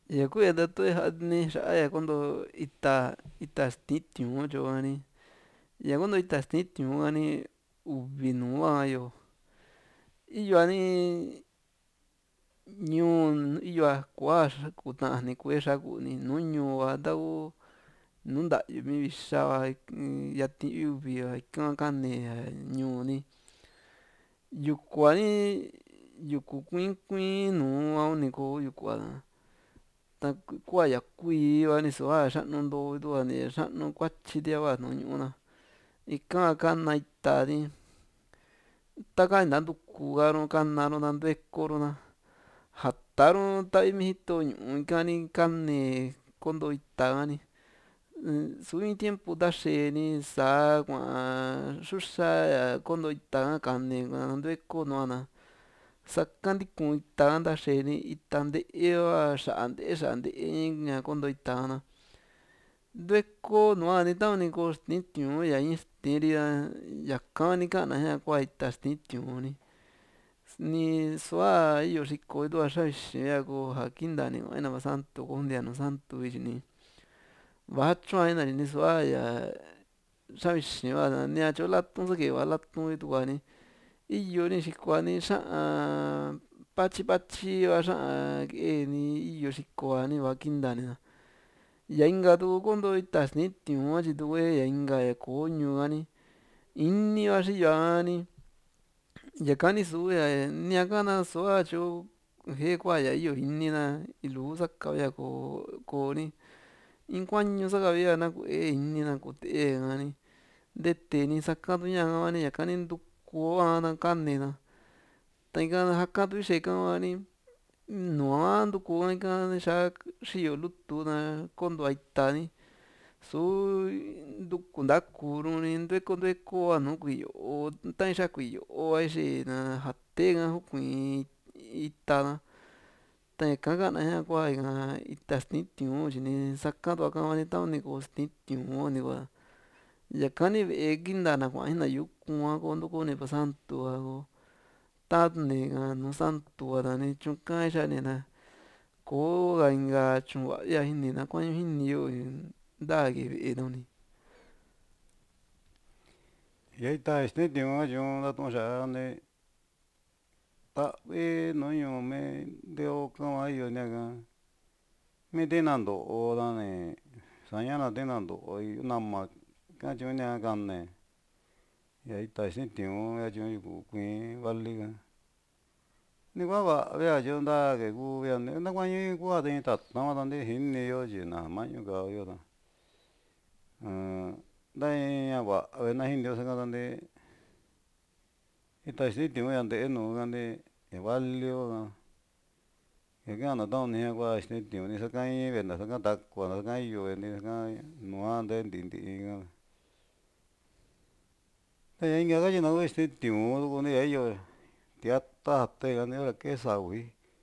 Ya kuenda tu ni xaya cuando ita stitiun yoani ya cuando ita stitiun ani uvi nuayo iyoani ñuun iyo kua kutani kue xakuni nuu ñu'u tau nu ntavi vixava yati uvia ika kanea ñu'uni yukuani yuku kuin kuin nuu ni kuu yukua ta kua ya kuiiva ni sua xa'nu ntoo ni xa'nu kuatyi tiava nuu ñu'una ika kana itani taka ni nantukuru kanaro nantuekoruna jataru tavi mi jito ñu'u ikani kani konto ita kani su in tiempo nta xeeni saa kuaa xuxa konto ita ka kani nantueko nuana saka ntikuu ita nta xeeni ita nte'eva xa'a nte'e ña konto ita na ntueko nua ni tava ni koo stitiu'n ya in stiiri ra yaka ni ka'na jia kua ita stitiu'n ni su'a iyo xiko tua xavixi mia koo ja kintani kua'i na santu kontia nuu santu vichi ni va'a cho'a inari ni su'a ya xavixi va nia tyo latun sakeva latun tukua ni iyo ni xiko'a ni xa'an patyi patyi va xa'an ke'e ni iyo xiko'a ni va'a kintani na ya inka tu konto ita stitiu'n tyi tu'ue ya inka ya koo ñu'u kani ini va xiyo'a ni yaka ni su ya niaka na su'a tyo jee kua ya iyo inina ilu sakavia koo in kuañu sakavia na ku'e inina kutee kani ntete saka tu ña'ka va ni ñaka ni ntukuo'a na kanina ta ika jaka tu ixe'e ika hua ni nua ntuku ika xaa xiyo lutu na konto'a ita ni suu ntuku ntakuru ni ntueko ntueko'a nùù kuiyo ta ixaa kuiyo ixe'e na jate ka jukuiin ita na ta ñaka ka'na ña kua ita stitiu'n tyi ni saka tua'ka va ni tava ni koo stitiu'n nikua yaka ni ve'e kintana kuaa'i na yuku a ko ntukuni pa santu a ko tani ka nùù santu ka'na ni tyuka ixani na kooka inka tyu'un va'ia jini na kuañu jiniyo nta kee ve'e nuni. Ya ita stitiu'n tyi ntatu'un xa'a nte ta'vi nuu ñu'u mi ntioo ka'va iyo nia'ka mi tina nto'o nani saña na tina nto'o nama ka'an ña kane ya ita stitiu'n ñatyu yuku kuiin vali ka ni kua va'a tyo nta ke kuvia nakuañu kua in tata va kiti jiniyo tyi nama ñu'u ka'yo ta nta in ña va'a na jiniyo sakanta ita stitiu'n ya nte'e nuu kanti ña valio ka ña ka'an nata'uni jia kua stitiu'n ni sakain ve'e saka takua saka iyo ve'e nti saka nua ntee nti'i nti'i ka ta ña inka katyi na ku stitiu'n tuku ya iyo tiata jate kanti hora kee savi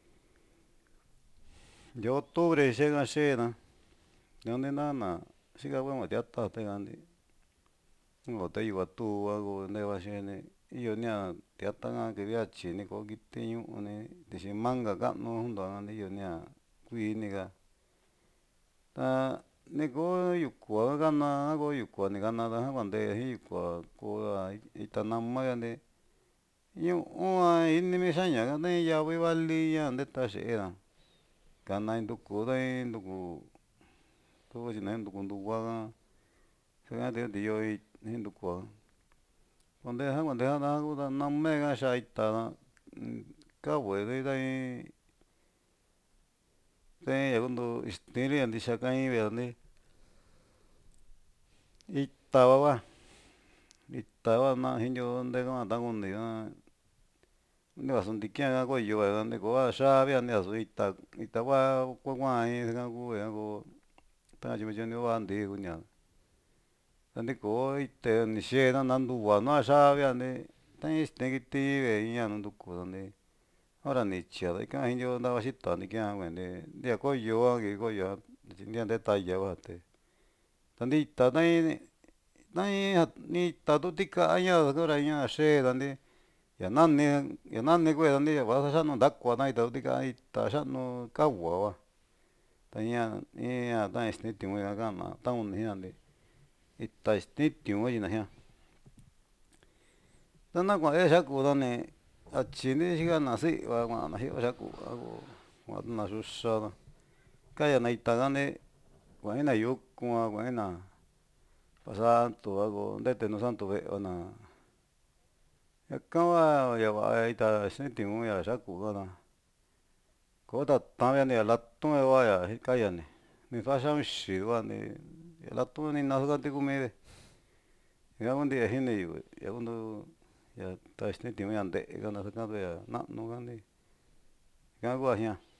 ndia octubre ixe'ka xe'na kionti ntana xika kua'na tiata jate kanti ko te yuva tuva ko ntee va xe'ni iyo nia tiata ka kevia tyi ni koo kiti ñu'u ni tixi manga ka'nu junto kanti iyo nia kui'i ni ka ta ni koo yukua ka kana a koo yukua ni kana ta ja kuantee jin yukua koo ita nama kanti ñu'u a ini mi xaña ka tain yavi vali ña nteta xe'e ra kana ntuku tain ntuku tu'u katyi na ntuku ndu'va ka saka ntiyo jin ntukua kuantea na ku namae ka xaa ita kavui tain ya kuuntu ixti'ili ya ntixia kain ve'e nti ita va jinio nte ka'a ntakuni ka ni vasu ntikia ka koyo nti kua xavia ni vasu ita kua kua'in saka kuu ña ko takatyi mityo ni va'a ntii kunia ta nti koo ita ni xe'na nantuva nua xavia nti tain ixti kiti ve'e iña nu ntuku nti hora ni ityia ta ika jinio ntava xita ntikia kue'e ntia koyo a kii koyo tyi ntia ntee taya kua jate ta nti ita tain ita tu tika ña hora ña xee ta nti ya nani kue'e ta nti va xa'nu ntakua ita tu tika ita xa'nu kavua va. ta ña iña ta ixtini tiuña kana tauna jian te ita ixtini tiuña yinajian ta nakuan xaku dani achini xhikana si'va kuana jio xaku a ko kuana yuxa kayana ita dani kuaina yukun a kuaina pasanto a ko ndete nuu santo ve'ena ñakan va ñava'a ita xtini tiuña xaku kana kota ta'avia a latun vaya kayani ni faxaunxi duani latun ni naxukanti kumide ña kuntia jiniyu ña kundu ña ta ixtini tiuña nte'e kana xakandu'ia na'nu kandi ñaka kua jian.